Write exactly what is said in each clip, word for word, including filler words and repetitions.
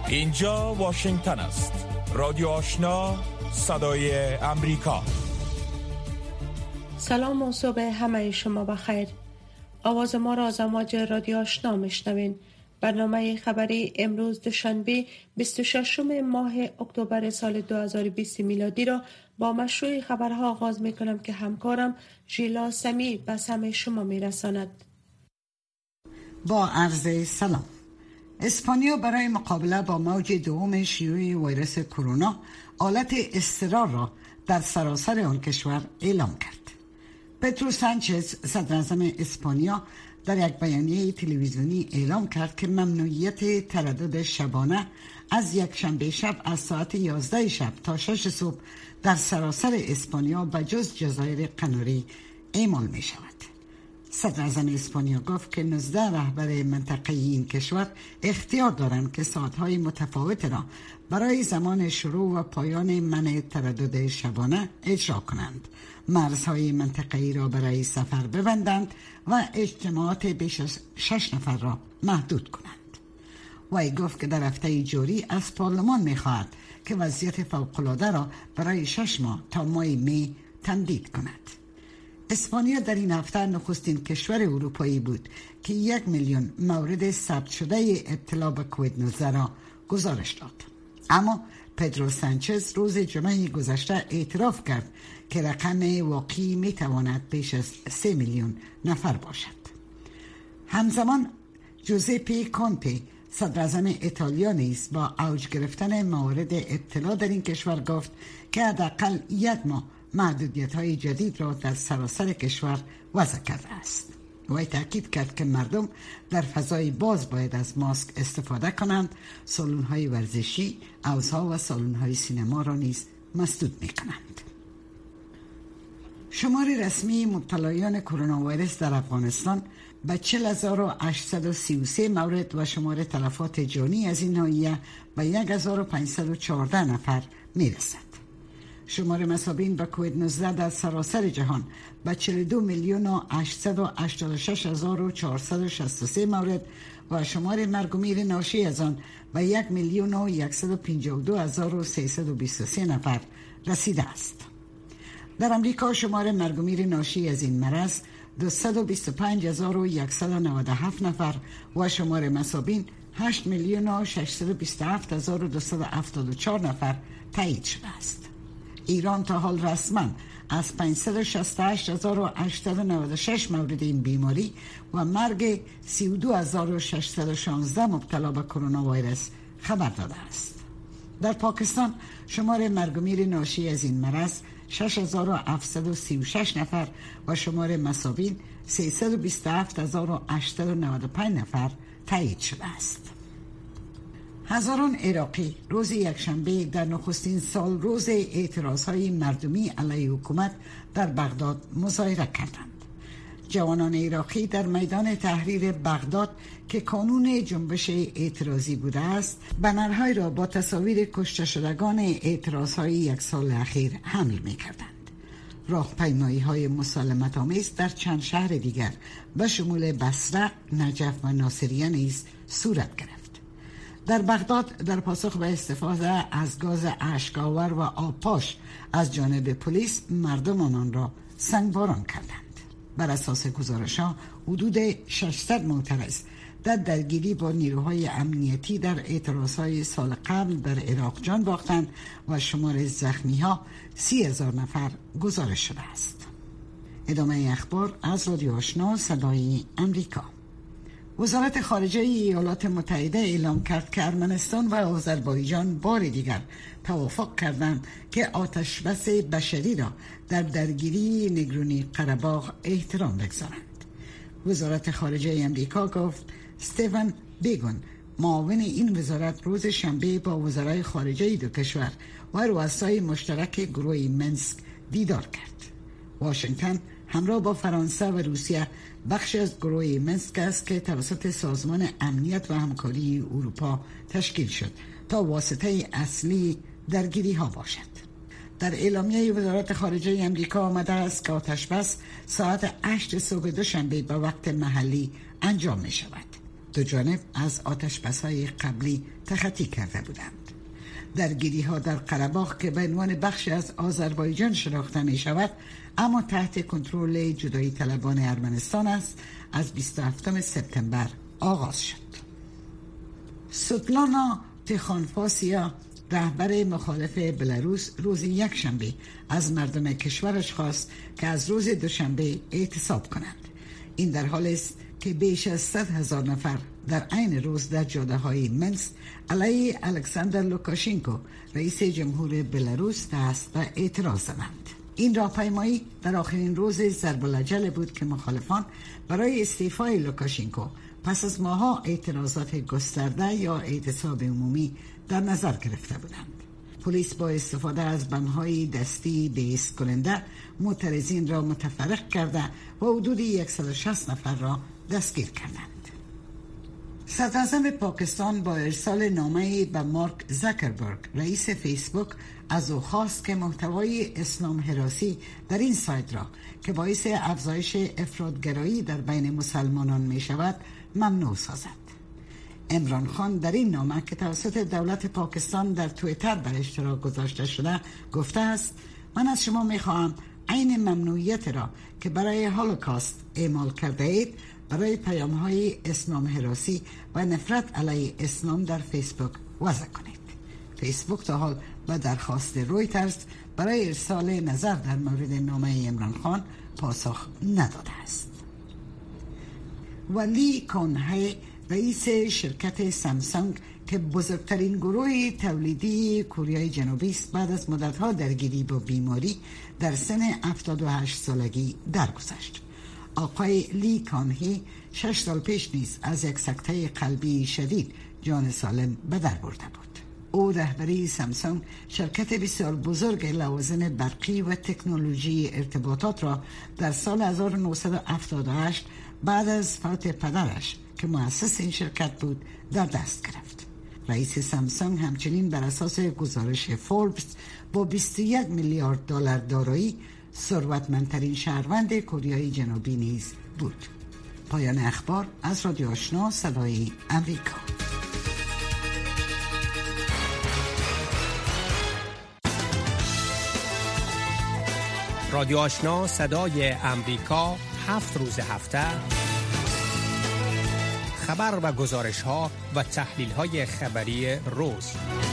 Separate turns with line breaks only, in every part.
اینجا واشنگتن است. رادیو آشنا، صدای امریکا.
سلام و صبح همه شما بخیر. آواز ما را از امواج رادیو آشنا میشنوین. برنامه خبری امروز دوشنبه بیست و ششم ماه اکتبر سال دو هزار و بیست میلادی را با مشروع خبرها آغاز میکنم که همکارم ژیلا سمی به سمع شما میرساند.
با عرض سلام. اسپانیا برای مقابله با موج دوم شیوع ویروس کرونا آلت اضطرار را در سراسر آن کشور اعلام کرد. پدرو سانچز صدراعظم اسپانیا در یک بیانیه تلویزیونی اعلام کرد که ممنوعیت تردد شبانه از یک شنبه شب از ساعت یازده شب تا شش صبح در سراسر اسپانیا بجز جزایر قناری اعمال می شود. صدراعظم اسپانیا گفت که نوزده رهبر منطقه‌ای این کشور اختیار دارند که ساعت‌های متفاوت را برای زمان شروع و پایان منع تردد شبانه اجرا کنند، مرزهای منطقه‌ای را برای سفر ببندند و اجتماعات بیش از شش نفر را محدود کنند. وی گفت که در هفته جاری از پارلمان می‌خواهد که وضعیت فوق‌العاده را برای شش ماه تا ماه می تمدید کند. اسپانیا در این هفته نخستین کشور اروپایی بود که یک میلیون مورد ثبت شده ابتلا به کووید نوزده را گزارش داد. اما پدرو سانچز روز جمعه گذشته اعتراف کرد که رقم واقعی می تواند بیش از سه میلیون نفر باشد. همزمان جوزپی کونته صدراعظم ایتالیا نیز با اوج گرفتن موارد ابتلا در این کشور گفت که حداقل یک ماه محدودیت‌های جدید را در سراسر کشور وضع کرده است. وی تاکید کرد که مردم در فضای باز باید از ماسک استفاده کنند، سالن‌های ورزشی، حوزها و سالن‌های سینما را نیز مسدود می‌کنند. شمار رسمی مبتلایان کرونا ویروس در افغانستان به چهل هزار و هشتصد و سی و سه مورد و شمار تلفات جانی از این ناحیه به یک هزار و پانصد و چهارده نفر می‌رسد. شمار مصابین به کووید نوزده در سراسر جهان به چهل و دو میلیون و هشتصد و هشتاد و شش هزار و چهارصد و شصت و سه مورد و شمار مرگ و میر ناشی از آن به یک میلیون و صد و پنجاه و دو هزار و سیصد و بیست و سه نفر رسیده است. در امریکا شمار مرگ و میر ناشی از این مرض دویست و بیست و پنج هزار و صد و نود و هفت نفر و شمار مصابین هشت میلیون و ششصد و بیست و هفت هزار و دویست و هفتاد و چهار نفر تایید شده است. ایران تا حال رسما از پانصد و شصت و هشت هزار و هشتصد و نود و شش مورد این بیماری و مرگ سی و دو هزار و ششصد و شانزده مبتلا به کرونا ویروس خبر داده است. در پاکستان شمار مرگ و میر ناشی از این مرض شش هزار و هفتصد و سی و شش نفر و شمار مصابین سیصد و بیست و هفت هزار و هشتصد و نود و پنج نفر تایید شده است. هزاران عراقی روز یکشنبه در نخستین سال روز اعتراضهای مردمی علیه حکومت در بغداد مظاهره کردند. جوانان عراقی در میدان تحریر بغداد که کانون جنبش اعتراضی بوده است، بنرهای را با تصاویر کشته شدگان اعتراضهای یک سال اخیر حمل می کردند. راهپیمایی های مسالمت آمیز در چند شهر دیگر به شمول بصره، نجف و ناصریه نیز صورت گرفت. در بغداد در پاسخ به استفاده از گاز اشک‌آور و آبپاش از جانب پلیس مردم آنان را سنگباران کردند. بر اساس گزارش‌ها حدود ششصد معترض در درگیری با نیروهای امنیتی در اعتراضهای سال قبل در عراق جان باختند و شمار زخمی‌ها سی هزار نفر گزارش شده است. ادامه اخبار از رادیو آشنا صدای امریکا. وزارت خارجه ایالات متحده اعلام کرد که ارمنستان و آذربایجان بار دیگر توافق کردند که آتشبس بشری را در درگیری نگرونی قره‌باغ احترام بگذارند. وزارت خارجه امریکا گفت استیون بیگون معاون این وزارت روز شنبه با وزرای خارجه دو کشور و رؤسای مشترک گروه منسک دیدار کرد. واشنگتن همراه با فرانسه و روسیه بخش از گروه منسک است که توسط سازمان امنیت و همکاری اروپا تشکیل شد تا واسطه اصلی درگیری ها باشد. در اعلامیه وزارت خارجه امریکا آمده است که آتشبس ساعت هشت صبح دوشنبه به وقت محلی انجام می شود. دو جانب از آتش‌بس‌های قبلی تخطی کرده بودند. درگیری‌ها در قره‌باغ که به عنوان بخشی از آذربایجان شناخته می‌شود اما تحت کنترل جدایی طلبان ارمنستان است، از بیست و هفتم سپتامبر آغاز شد. سوتلانا تیخانفاسیا، رهبر مخالف بلاروس، روز یک شنبه از مردم کشورش خواست که از روز دوشنبه اعتصاب کنند. این در حالی است که بیش از صد هزار نفر در عین روز در جاده‌های منسک علیه الکساندر لوکاشنکو رئیس جمهور بلاروس دست و اعتراض زدند. این راهپیمایی در آخرین روز ضرب العجل بود که مخالفان برای استعفای لوکاشنکو پس از ماه‌ها اعتراضات گسترده یا اعتصاب عمومی در نظر گرفته بودند. پلیس با استفاده از بم‌های دستی بی‌حس کننده معترضین را متفرق کرده و حدود صد و شصت نفر را دستگیر کردند. صدراعظم پاکستان با ارسال نامه‌ای به مارک زاکربرگ رئیس فیسبوک از او خواست که محتوای اسلام هراسی در این سایت را که باعث افزایش افراط‌گرایی در بین مسلمانان می شود ممنوع سازد. عمران خان در این نامه که توسط دولت پاکستان در توییتر بر اشتراک گذاشته شده گفته است: من از شما می خواهم عین ممنوعیت را که برای هولوکاست اعمال کرده اید برای پیام‌های اسلام هراسی و نفرت علیه اسلام در فیسبوک وضع کنید. فیسبوک تا حال به درخواست رویترز برای ارسال نظر در مورد نامه عمران خان پاسخ نداده است. ولی کنهی، رئیس شرکت سامسونگ که بزرگترین گروه تولیدی کره جنوبی است، بعد از مدت‌ها درگیری با بیماری در سن هفتاد و هشت سالگی درگذشت. آقای لی کانهی شش سال پیش نیز از یک سکته قلبی شدید جان سالم به در برده بود. او رهبری سامسونگ، شرکت بسیار بزرگ لوازم برقی و تکنولوژی ارتباطات را در سال هزار و نهصد و هفتاد و هشت بعد از فوت پدرش که مؤسس این شرکت بود در دست گرفت. رئیس سامسونگ همچنین بر اساس گزارش فوربس با بیست و یک میلیارد دلار دارایی ثروتمندترین شهروند کره جنوبی نیز بود. پایان اخبار از رادیو آشنا صدای امریکا.
رادیو آشنا صدای امریکا، هفت روز هفته خبر و گزارش ها و تحلیل های خبری روز.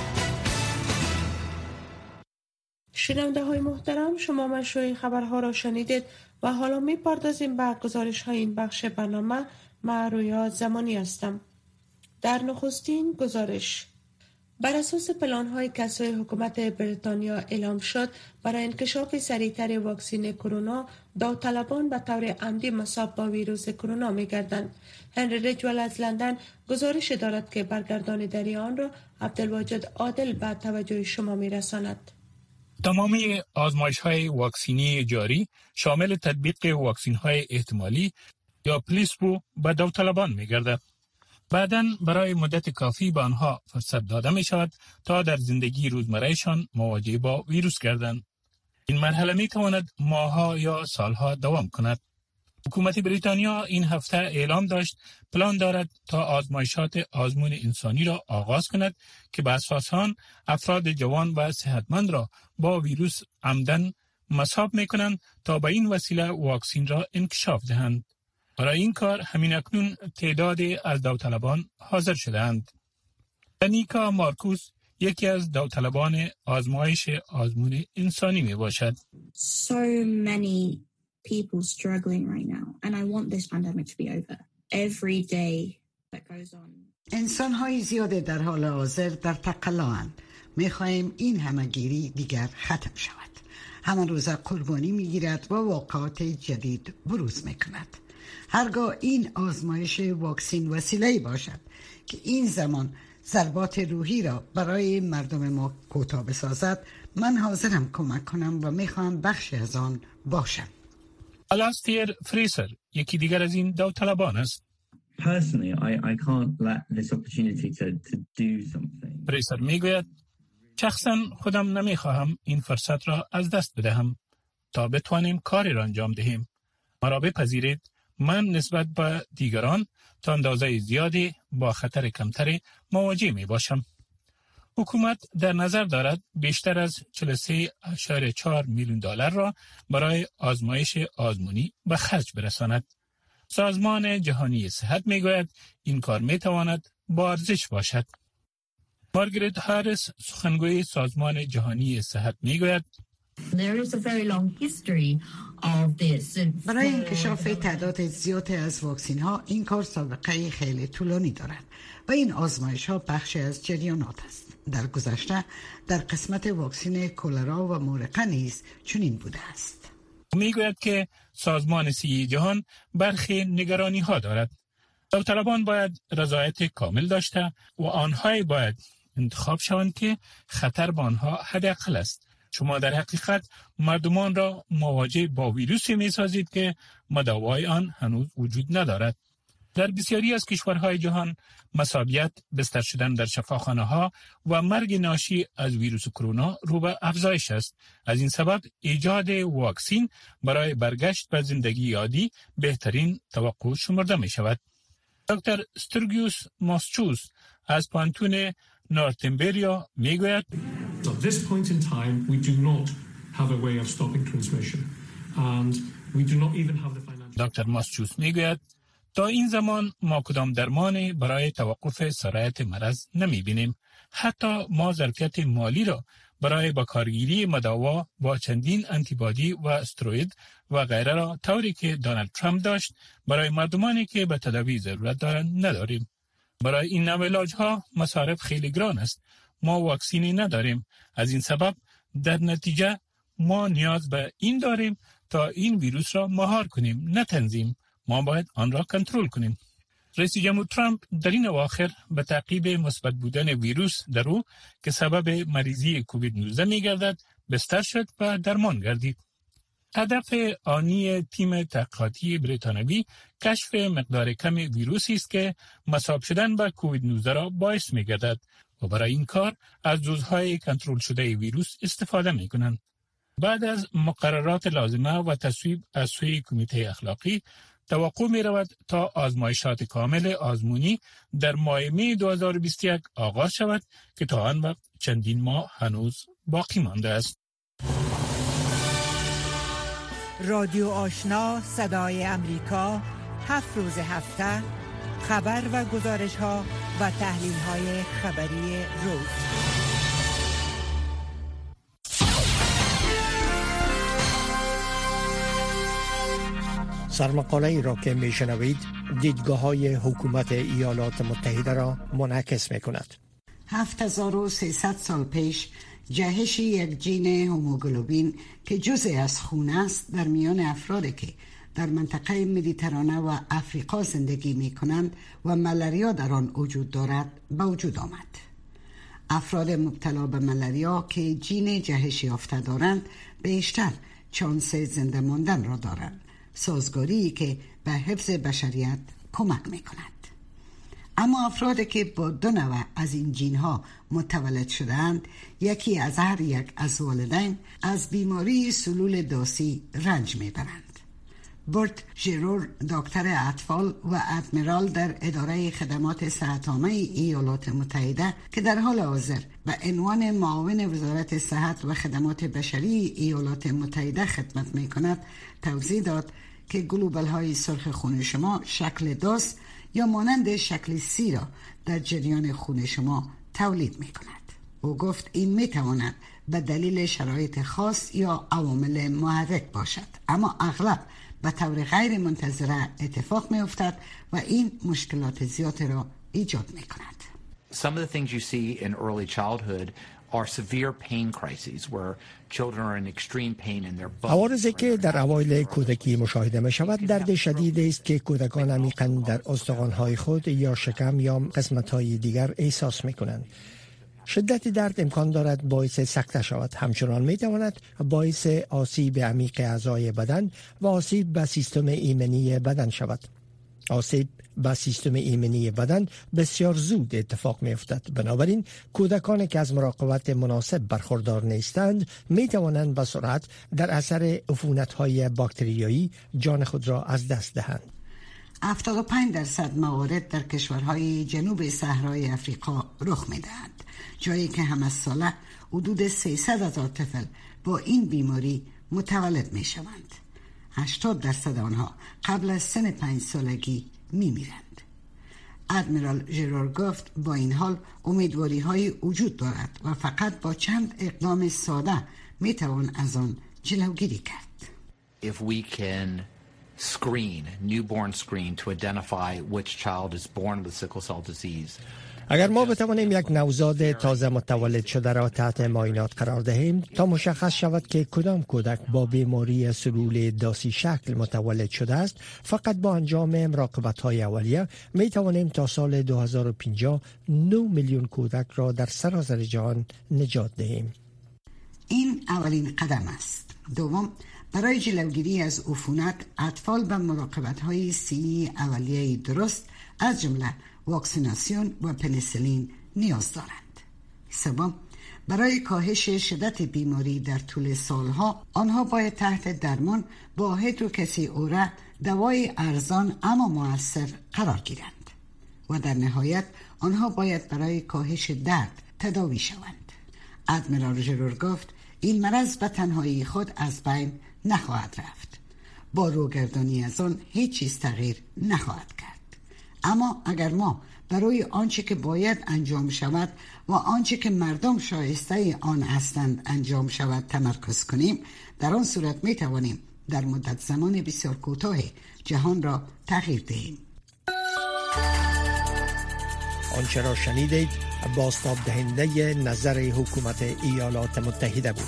شنونده های محترم، شما مشروع خبرها را شنیدید و حالا می پردازیم به گزارش های این بخش برنامه. من رویا زمانی هستم. در نخستین گزارش، بر اساس پلان های کسای حکومت بریتانیا اعلام شد برای انکشاف سریعتر واکسین کرونا، داوطلبان به طور عمدی مصاب با ویروس کرونا می گردند. هنری ریجول از لندن گزارش دارد که برگرداندن آن را عبدالواجد عادل به توجه شما می رساند.
تمامی آزمایش‌های واکسینی جاری شامل تطبیق واکسین‌های احتمالی یا پلیسبو به داوطلبان می‌گردد. بعداً برای مدت کافی به آنها فرصت داده می‌شود تا در زندگی روزمره‌شان مواجه با ویروس گردند. این مرحله می‌تواند ماه‌ها یا سال‌ها دوام کند. حکومت بریتانیا این هفته اعلام داشت پلان دارد تا آزمایشات آزمون انسانی را آغاز کند که به اساس آن افراد جوان و صحتمند را با ویروس عمدن مصاب می‌کنند تا به این وسیله واکسین را انکشاف دهند. برای این کار همین اکنون تعدادی از داوطلبان حاضر شدند. دنیکا مارکوس یکی از داوطلبان آزمایش آزمون انسانی می باشد.
So many people struggling right now and I want this pandemic to be over. Every day that goes on.
انسان‌های زیاده در حال حاضر در تقلااند. می‌خواهیم این همه‌گیری دیگر ختم شود. همه روز قربانی می‌گیرد و واقعات جدید بروز می‌کند. هرگاه این آزمایش واکسین وسیله‌ای باشد که این زمان ضربات روحی را برای مردم ما کوتاه بسازد، من حاضرم کمک کنم و می‌خواهم بخشی از آن باشم.
آلاستیر فریسر یکی دیگر از این داوطلبان است.
Personally, I, I can't let this opportunity to, to do something.
فریسر میگوید شخصا خودم نمیخواهم این فرصت را از دست بدهم تا بتوانیم کاری را انجام دهیم. مرا بپذیرید من نسبت به دیگران تا اندازه زیادی با خطر کمتری مواجه می باشم. حکومت در نظر دارد بیشتر از چهل و سه ممیز چهار میلیون دلار را برای آزمایش آزمونی به خرج برساند. سازمان جهانی صحت می گوید این کار می تواند با ارزش باشد. مارگرت هاریس سخنگوی سازمان جهانی صحت می گوید
برای انکشاف تعداد زیادی از واکسین ها این کار سابقه خیلی طولانی دارد و این آزمایش ها بخشی از جریانات است. در گذشته در قسمت واکسین کولرا و مورقه نیز چنین بوده است.
میگوید که سازمان صحی جهان برخی نگرانی ها دارد. داوطلبان باید رضایت کامل داشته و آنهایی باید انتخاب شوند که خطر به آنها حداقل است. شما در حقیقت مردمان را مواجه با ویروسی می سازید که مداوای آن هنوز وجود ندارد. در بسیاری از کشورهای جهان مصابیت، بستر شدن در شفاخانه ها و مرگ ناشی از ویروس کرونا رو به افزایش است. از این سبب ایجاد واکسین برای برگشت به زندگی عادی بهترین توقع شمرده می شود. دکتر سترگیوس ماسچوس از پانتون نورتمبریا می گوید
At this point in time, we do not have a way of stopping transmission, and we do not even have the financial.
دکتر ماسچوس می گوید تا این زمان ما کدام درمانی برای توقف سرایت مرض نمی بینیم. حتی ما ظرفیت مالی را برای بکارگیری مداوا با چندین آنتیبادی و استروئید و غیره را طوری که دونالد ترامپ داشت برای مردمانی که به تداوی ضرورت دارند نداریم. برای این نوع علاج‌ها مصارف خیلی گران است. ما واکسینی نداریم. از این سبب در نتیجه ما نیاز به این داریم تا این ویروس را مهار کنیم، نه تنظیم. ما باید آن را کنترل کنیم. رئیس جمهور ترامپ در این اواخر به تعقیب مثبت بودن ویروس در او که سبب مریضی کووید نوزده می گردد بستر شد و درمان گردید. هدف آنی تیم تحقیقاتی بریتانوی کشف مقدار کم ویروسی است که مصاب شدن به کووید نوزده را باعث می گردد و برای این کار از دوزهای کنترل شده ویروس استفاده می کنند. بعد از مقررات لازمه و تصویب از سوی کمیته اخلاقی توقع می رود تا آزمایشات کامل آزمونی در ماه می دو هزار و بیست و یک آغاز شود که تا آن وقت چندین ماه هنوز باقی مانده است.
رادیو آشنا صدای امریکا هفت روز هفته خبر و گزارش ها و تحلیل های خبری روز.
سرمقاله ای را که می شنوید دیدگاه های حکومت ایالات متحده را منعکس می کند.
هفت هزار و سیصد سال پیش جهش یک جین هوموگلوبین که جزء از خون است در میان افرادی که در منطقه مدیترانه و افریقا زندگی می کنند و ملاریا در آن وجود دارد به وجود آمد. افراد مبتلا به ملاریا که جین جهش یافته دارند بیشتر چانس زنده ماندن را دارند، سازگاری که به حفظ بشریت کمک می کند. اما افرادی که با دو نوع از این جین ها متولد شدند، یکی از هر یک از والدین، از بیماری سلول داسی رنج می برند. برت ژرور، دکتر اطفال و ادمیرال در اداره خدمات صحت‌عامه ایالات متحده که در حال حاضر به عنوان معاون وزارت صحت و خدمات بشری ایالات متحده خدمت می کند، توضیح داد که گلوبول های سرخ خون شما شکل داس یا مانند شکل سی را در جریان خون شما تولید می کند. او گفت این می تواند به دلیل شرایط خاص یا عوامل محرک باشد، اما اغلب به طور غیر منتظره اتفاق می افتد و این مشکلات زیاد را ایجاد می کند.
Some of the things you see in early childhood are severe pain crises where children are in extreme pain in their body.
عوارضی که در اوایل کودکی مشاهده می شود درد شدید است که کودکان عمیقاً در استخوان‌های خود یا شکم یا قسمت‌های دیگر احساس می کنند. شدت درد امکان دارد باعث سکته شود، همچنان می تواند باعث آسیب عمیق اعضای بدن و آسیب به سیستم ایمنی بدن شود. آسیب به سیستم ایمنی بدن بسیار زود اتفاق می افتد. بنابراین کودکانی که از مراقبت مناسب برخوردار نیستند می توانند به سرعت در اثر عفونت‌های باکتریایی جان خود را از دست دهند.
هفتاد و پنج درصد موارد در کشورهای جنوب صحرای افریقا رخ می‌دهند، جایی که هم از ساله حدود سیصد هزار طفل با این بیماری متولد می‌شوند. هشتاد درصد آنها قبل از سن پنج سالگی می‌میرند. ادمیرال ژرار گفت با این حال امیدواری های وجود دارد و فقط با چند اقدام ساده میتوان از آن جلوگیری کرد.
If we can screen, newborn screen to identify which child is born with sickle cell disease.
اگر ما بتوانیم یک نوزاد تازه متولد شده را تحت معاینات قرار دهیم تا مشخص شود که کدام کودک با بیماری سلول داسی شکل متولد شده است، فقط با انجام مراقبت‌های اولیه می توانیم تا سال دو هزار و پنجاه نه میلیون کودک را در سراسر جهان نجات دهیم.
این اولین قدم است. دوم، برای جلوگیری از عفونت، اطفال به مراقبت‌های صحی اولیه درست از جمله واکسیناسیون و پنیسیلین نیاز دارند. سوم، برای کاهش شدت بیماری در طول سالها آنها باید تحت درمان با هیدروکسی اوره دوای ارزان اما مؤثر قرار گیرند و در نهایت آنها باید برای کاهش درد تداوی شوند. ادمیرال ژرار گفت این مرض به تنهایی خود از بین نخواهد رفت. با روگردانی از آن هیچ چیز تغییر نخواهد کرد. اما اگر ما برای آنچه که باید انجام شود و آنچه که مردم شایسته آن هستند انجام شود تمرکز کنیم، در آن صورت می توانیم در مدت زمان بسیار کوتاه جهان را تغییر دهیم.
آنچه را شنیدید بازتاب دهنده نظر حکومت ایالات متحده بود.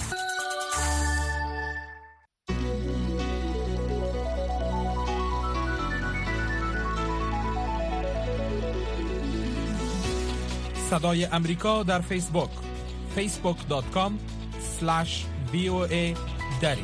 صدای امریکا در فیسبوک فیسبوک دات کام اسلش وی او ای دری.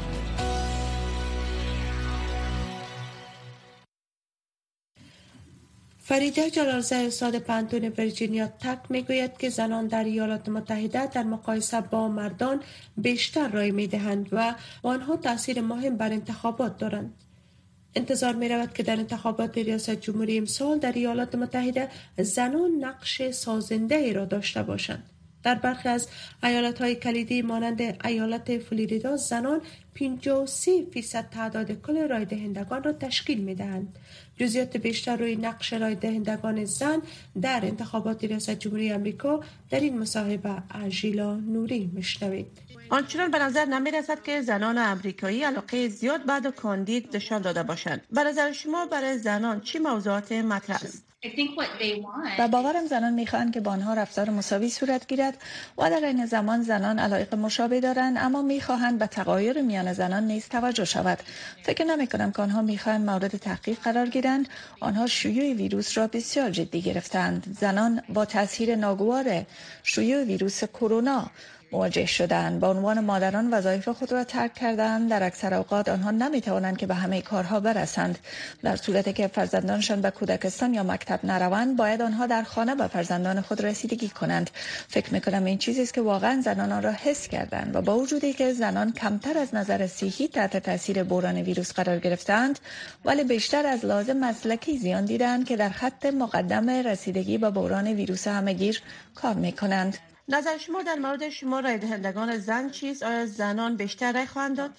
فریده جلالزاده استاد پانتون ویرجینیا تک میگوید که زنان در ایالات متحده در مقایسه با مردان بیشتر رای میدهند و آنها تاثیر مهم بر انتخابات دارند. انتظار می رود که در انتخابات ریاست جمهوری امسال در ایالات متحده زنان نقش سازنده ای را داشته باشند. در برخی از ایالت‌های کلیدی مانند ایالت فلوریدا زنان پنجاه و سه فیصد تعداد کل رای دهندگان را تشکیل می دهند. جزئیات بیشتر روی نقش رای دهندگان زن در انتخابات ریاست جمهوری آمریکا در این مصاحبه ژیلا نوری میشنوید.
آنچنان به نظر نمی رسد که زنان آمریکایی علاقه زیاد بعد کاندید نشان داده باشند. به نظر شما برای زنان چی موضوعات مطرح است؟
و باورم زنان میخواهند که با آنها رفتار مساوی صورت گیرد و در این زمان زنان علایق مشابه دارند، اما میخواهند به تغایر میان زنان نیز توجه شود. فکر نمی کنم که آنها میخواهند مورد تحقیق قرار گیرند. آنها شیوع ویروس را بسیار جدی گرفتند. زنان با تاثیر ناگوار شیوع ویروس کرونا مواجه شدند. با عنوان مادران وظایف خود را ترک کردند. در اکثر اوقات آنها نمی توانند که به همه کارها برسند. در صورتی که فرزندانشان به کودکستان یا مکتب نروند، باید آنها در خانه به فرزندان خود رسیدگی کنند. فکر می کنم این چیزی است که واقعا زنان آن را حس کردند و با وجودی که زنان کمتر از نظر صحی تحت تاثیر بحران ویروس قرار گرفتند، ولی بیشتر از لازم مسلکی زیان دیدند که در خط مقدم رسیدگی به بحران ویروس همه‌گیر کار می کنند.
نظر شما در مورد شما رای دهندگان زن چیست؟ آیا زنان بیشتر رای خواهند داد؟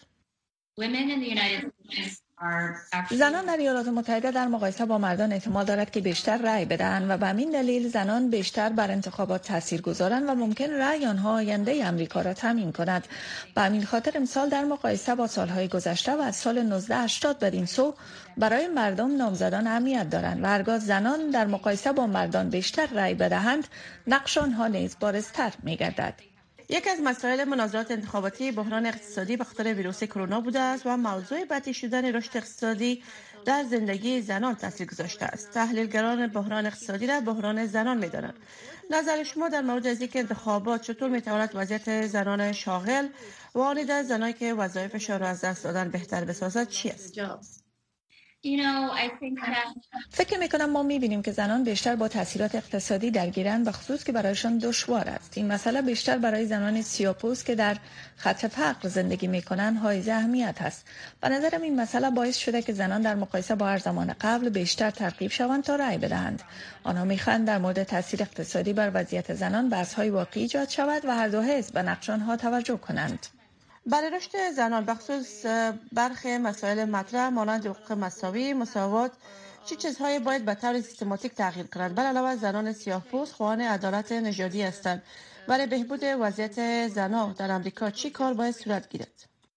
زنان در ایالات متحده در مقایسه با مردان احتمال دارد که بیشتر رای بدهند و به همین دلیل زنان بیشتر بر انتخابات تاثیر گذارند و ممکن رای آنها آینده امریکا را تضمین کند. به همین خاطر امسال در مقایسه با سالهای گذشته و از سال نوزده هشتاد بدین سو برای مردم نامزدان اهمیت دارند و هرگاه زنان در مقایسه با مردان بیشتر رای بدهند، نقش آنها نیز بارزتر می‌گردد.
یکی از مسائل مناظرات انتخاباتی بحران اقتصادی به خاطر ویروس کرونا بوده است و موضوع بدی شدن رشد اقتصادی در زندگی زنان تاثیر گذاشته است. تحلیلگران بحران اقتصادی را بحران زنان می‌دانند. نظر شما در مورد از اینکه انتخابات چطور می‌تواند وضعیت زنان شاغل و آنیده زنانی که وظایفشان را از دست دادن بهتر بسازد چی است؟
فکر میکنم ما میبینیم که زنان بیشتر با تاثیرات اقتصادی درگیرند و خصوص که برایشان دشوار است. این مسئله بیشتر برای زنان سیاه‌پوست که در خط فقر زندگی میکنند حائز اهمیت است. به نظرم این مسئله باعث شده که زنان در مقایسه با هر زمان قبل بیشتر ترغیب شوند تا رأی بدهند. آنها میخواهند در مورد تاثیر اقتصادی بر وضعیت زنان بحث‌های واقعی ایجاد شود و هر دو حزب به نقش آنها توجه کنند.
برای رشد زنان بخصوص برخی مسائل مطرح مانند حقوق مساوی، مساوات، چه چیزهایی باید به طور سیستماتیک تغییر کنند؟ بر علاوه زنان سیاه‌پوست خواهان عدالت نژادی هستند. برای بهبود وضعیت زنان در امریکا چی کار باید صورت گیرد؟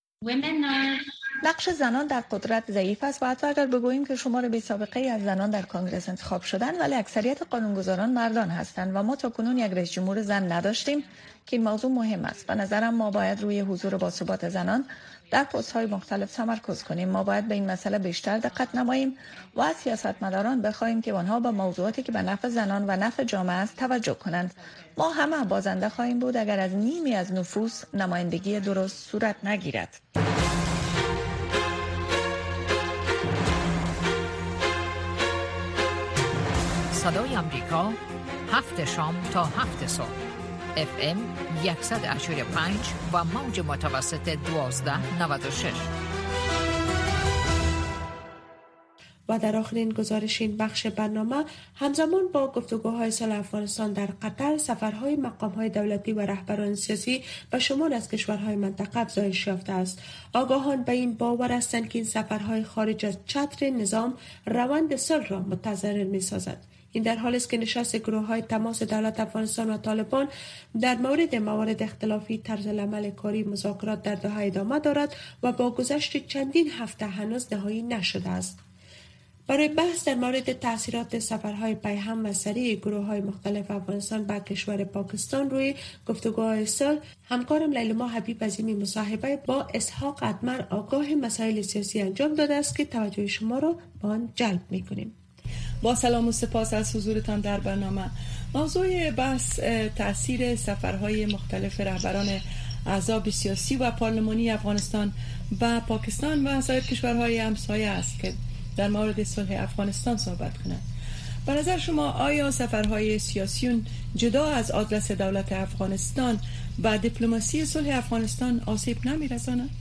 نقش زنان در قدرت ضعیف است و حتی اگر بگوییم که شمار بی سابقه از زنان در کنگره انتخاب شدند، ولی اکثریت قانونگذاران مردان هستند و ما تاکنون یک رئیس جمهور زن نداشتیم که این موضوع مهم است. به نظرم ما باید روی حضور باثبات زنان در پست‌های مختلف تمرکز کنیم. ما باید به این مسئله بیشتر دقت نماییم و از سیاستمداران بخواهیم که آنها به موضوعاتی که به نفع زنان و نفع جامعه است توجه کنند. ما همه بازنده خواهیم بود اگر از نیمی از نفوس نمایندگی درست صورت نگیرد.
صدای آمریکا، هفت شام تا هفت صبح، اف ام صد و هشتاد و پنج و موج متوسط دوازده نود و شش.
و در آخرین گزارش این بخش برنامه همزمان با گفتگوهای صلح افغانستان در قطر، سفرهای مقامهای دولتی و رهبران سیاسی به شمال از کشورهای منطقه افزایش یافته است. آگاهان به این باور هستند که این سفرهای خارج از چتر نظام روند صلح را متضرر می‌سازد. این در حالی است که نشست گروه‌های تماس دولت افغانستان و طالبان در مورد موارد اختلافی طرز العمل کاری مذاکرات در دوحه ادامه دارد و با گذشت چندین هفته هنوز نهایی نشده است. برای بحث در مورد تأثیرات سفرهای پیهم و سریع گروه‌های مختلف افغانستان به کشور پاکستان روی گفتگوهای صلح، همکارم لیلما حبیب از این مصاحبه با اسحاق ادمر آگاه مسائل سیاسی انجام داده است که توجه شما را به آن جلب می‌کنیم.
با سلام و سپاس از حضورتان در برنامه. موضوع بحث تأثیر سفرهای مختلف رهبران احزاب سیاسی و پارلمانی افغانستان به پاکستان و سایر کشورهای همسایه است که در مورد صلح افغانستان صحبت کنند. به نظر شما آیا سفرهای سیاسیون جدا از آدرس دولت افغانستان به دیپلماسی صلح افغانستان آسیب نمی‌رساند؟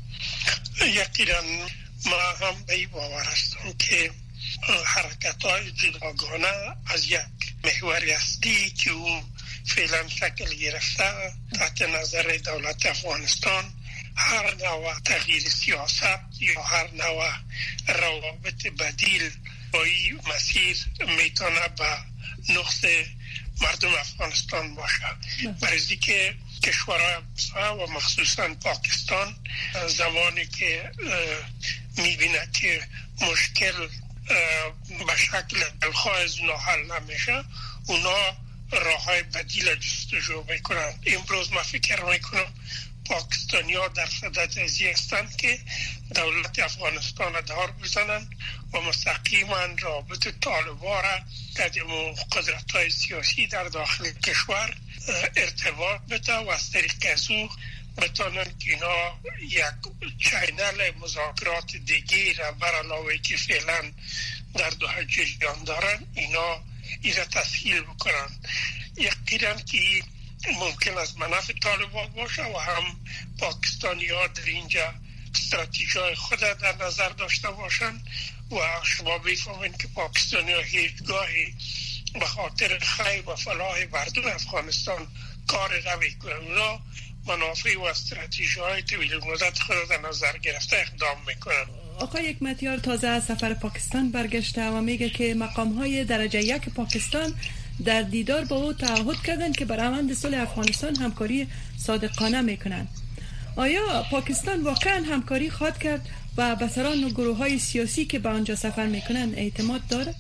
یقینا ما هم به این باور هستم که حرکت‌های جداگانه از یک محور اصلی که او فعلا شکل گرفته تحت نظر دولت افغانستان، هر نوع تغییر سیاست یا هر نوع روابط بدیل با این مسیر میتونه به نقص مردم افغانستان باشه. برای که کشورهای همسایه و مخصوصا پاکستان زمانی که میبینه که مشکل به شکل دلخواه از اونا حل نمیشه، اونا راه های بدیل جستجو میکنن. امروز من فکر میکنم پاکستانی ها در صدد ازی هستند که دولت افغانستان دار بزنن و مستقیما رابط طالبا را قدم قدرت های سیاسی در داخل کشور ارتباط بده و از طریق از او بتانن که اینا یک چینل مذاکرات دیگه را بر علاوه که فعلا در دوحه جریان دارن اینا اینا تسهیل بکنن. یقینا که ممکن است منافع طالبان باشه و هم پاکستانی ها در اینجا استراتژی خود در نظر داشته باشن و شما بفهمین که پاکستانی ها هیچگاهی به خاطر خیر و فلاح مردم افغانستان کار نمیکنن. اونا منافع و استراتژی های طویل مدت خود در نظر گرفته اقدام میکنن.
آقای حکمتیار تازه از سفر پاکستان برگشته و میگه که مقام های درجه یک پاکستان در دیدار با او تعهد کردند که برآمد صلح افغانستان همکاری صادقانه میکنند. آیا پاکستان واقعا همکاری خواهد کرد و به سران و گروه های سیاسی که به آنجا سفر میکنند اعتماد داره؟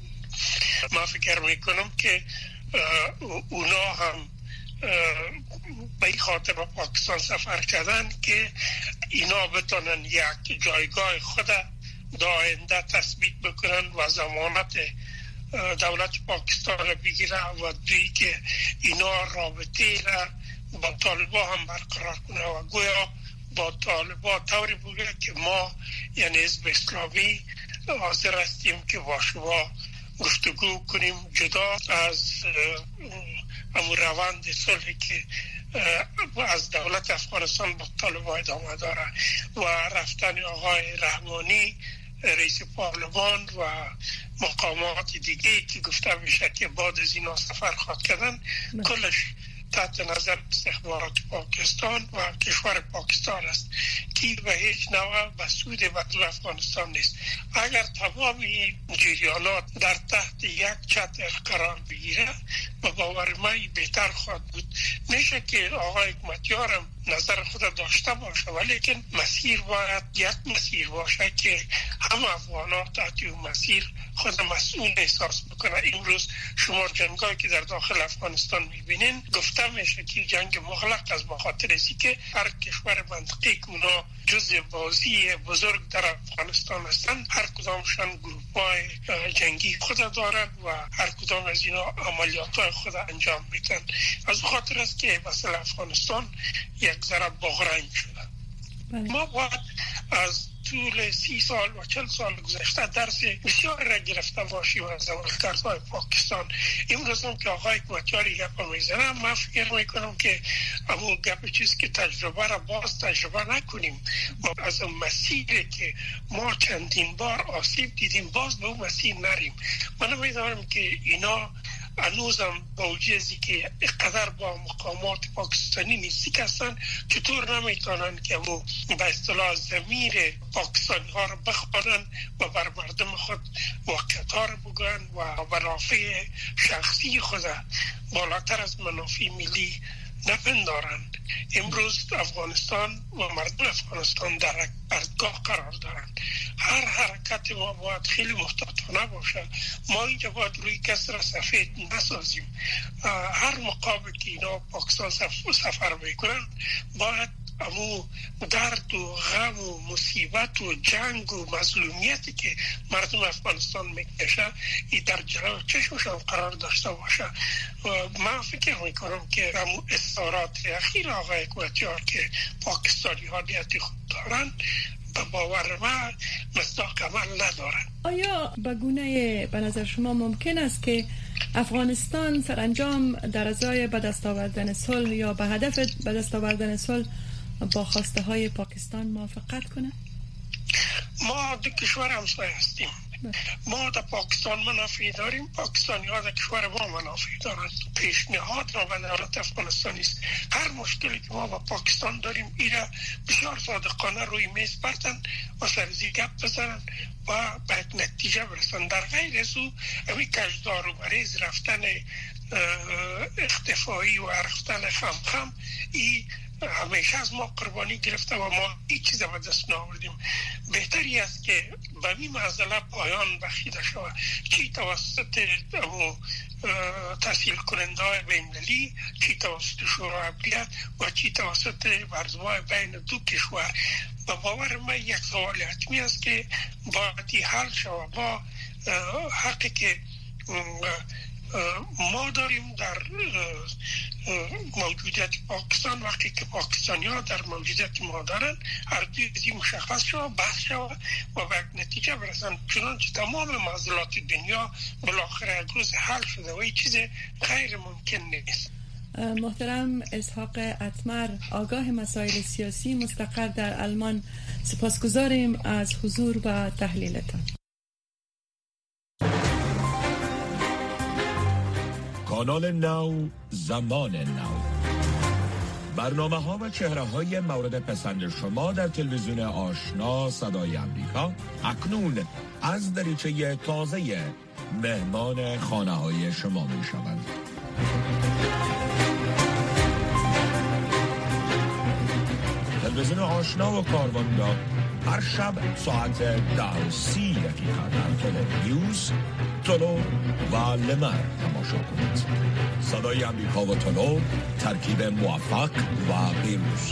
من فکر میکنم که اونا هم به این خاطر به پاکستان سفر کردن که اینا بتونن یک جایگاه خود در آینده تثبیت بکنن و ضمانت دولت پاکستان را بگیره و دوی که اینا رابطه را با طالبا هم برقرار کنه و گویا با طالبا طوری بگه که ما یعنی حزب اسلامی حاضر هستیم که با شما گفتگو کنیم جدا از امور روند صلحی که از دولت افغانستان با طالبان ادامه داره و رفتن آقای رحمانی رئیس پارلمان و مقامات دیگه که گفته میشه که بعد از اینا سفر خواهد کردن کلش تحت نظر استخبارات پاکستان و کشور پاکستان است که به هیچ نوع به سود مردم افغانستان نیست. اگر تمام این جریانات در تحت یک چتر قرار بگیره به باور من بهتر خواهد بود. میشه که آقای حکمتیارم نظر خود داشته باشه ولی که مسیر باید یک مسیر باشه که همه افغانات تحت اون مسیر خود مسئول احساس بکنه. امروز شما جنگایی که در داخل افغانستان میبینین گفته میشه که جنگ مغلق از بخاطر اینکه که هر کشور منطقی که اونا جزء بازی بزرگ در افغانستان هستن هر کدامشان گروپ‌های جنگی خود دارن و هر کدام از اینا عملیات‌های خود انجام میدن. از خاطر است که مثلا افغانستان یک ذره باغرنج شده. ما باید از طول سی سال و چل سال گذشته درس بسیار را گرفته باشیم از عملکردهای پاکستان. امروز هم که آقای حکمتیاری گپ میزنه من فکر میکنم که اما گپ چیز که تجربه را باز تجربه نکنیم. ما از اون مسیری که ما چندین بار آسیب دیدیم باز به اون مسیر نریم. من میدانم که اینا هنوزم با وجودی که اقدر با مقامات پاکستانی نیستی هستن چطور نمیتونن که او به اصطلاح ضمیر پاکستانی ها رو بخوانن و بر مردم خود واقعیت ها رو بگن و منافع شخصی خود بالاتر از منافع ملی نپندارن. امروز افغانستان و مردم افغانستان در بردگاه قرار دارند. هر حرکت ما باید خیلی محتاطانه باشه. ما اینجا باید روی کسر سفید نسازیم. هر مقامی که اینا پاکستان سفر میکنن باید امو درد و غم و مصیبت و جنگ و مظلومیتی که مردم افغانستان میکشه ای در جلو چشمشان قرار داشته باشه. من فکر میکنم که امو اصرارات اخیر آقای حکمتیار که پاکستانی ها نیتی خود دارن به باور من مصداق عمل ندارن.
آیا به گونه به نظر شما ممکن است که افغانستان سرانجام در ازای به دست آوردن صلح یا به هدف به دست آوردن صلح با خواسته های پاکستان موافقت کنه؟
ما دو کشور همسایه هستیم. ما در پاکستان منافع داریم، پاکستانی ها در کشور ما منافع دارند. پیشنهاد را به دولت افغانستان است هر مشکلی که ما با پاکستان داریم ایره بسیار صادقانه روی میز بردن و سرزی گپ بزنن و به یک نتیجه برسن. در غیر از او امی کشدار و بریز رفتن اختفایی و رفتن خم خم ای همیشه از ما قربانی گرفته و ما هیچ چیز به دست نآوردیم. بهتری است که به این معضله پایان بخشیده شود، چی توسط تحصیل کننده های بین‌المللی، چی توسط شورای امنیت و چی توسط مرزهای بین دو کشور. و باور من یک سوال حتمی است که باید حل شود. ما حقی که ما داریم در موجودیت پاکستان وقتی که پاکستانی ها در موجودیت ما دارن هر دوی ازی مشخص شود، بحث شود و به نتیجه برسن. چنانچه تمام معضلات دنیا بالاخره یک روز حل شده و این چیز غیر ممکن نیست.
محترم اسحاق اتمر، آگاه مسائل سیاسی مستقر در آلمان، سپاسگزاریم از حضور و تحلیلتان.
کانال نو، زمان نو، برنامه ها و چهره های مورد پسند شما در تلویزیون آشنا صدای امریکا اکنون از دریچه تازه مهمان خانه های شما می شوند. تلویزیون آشنا و کارواندا هر شب ساعت ده و سی دقیقه در تلویزیون تولو و لمر تماشا کنید. صدای امریکا و تولو ترکیب موفق و پیروز.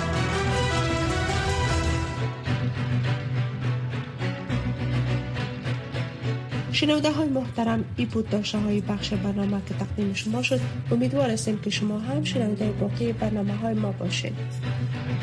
شنونده های محترم، ای بود داشته های بخش برنامه که تقدیم شما شد. امیدوار هستیم که شما هم شنونده باقی برنامه های ما باشید.